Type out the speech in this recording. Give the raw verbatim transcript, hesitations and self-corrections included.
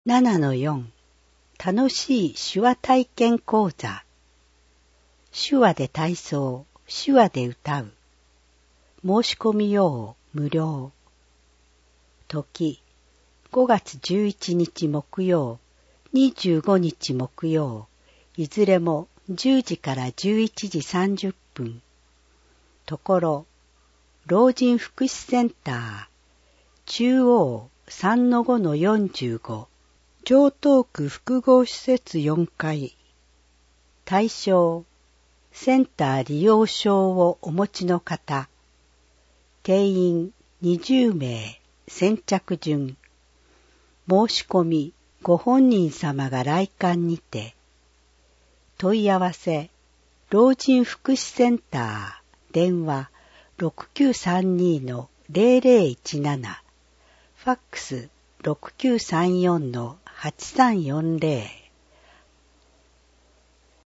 ななのよん 楽しい手話体験講座。手話で体操、手話で歌う。申し込み用無料。時、ごがつじゅういちにち木曜、にじゅうごにち木曜、いずれもじゅうじからじゅういちじさんじゅっぷん。ところ、老人福祉センター、中央 さんのごのよんじゅうご、城東区複合施設よんかい。対象、センター利用証をお持ちの方。定員にじゅうめい、先着順。申し込みご本人様が来館にて。問い合わせ、老人福祉センター、電話 ろくきゅうさんにのゼロゼロいちなな、ファックス ろくきゅうさんよんのはちさんよんゼロ。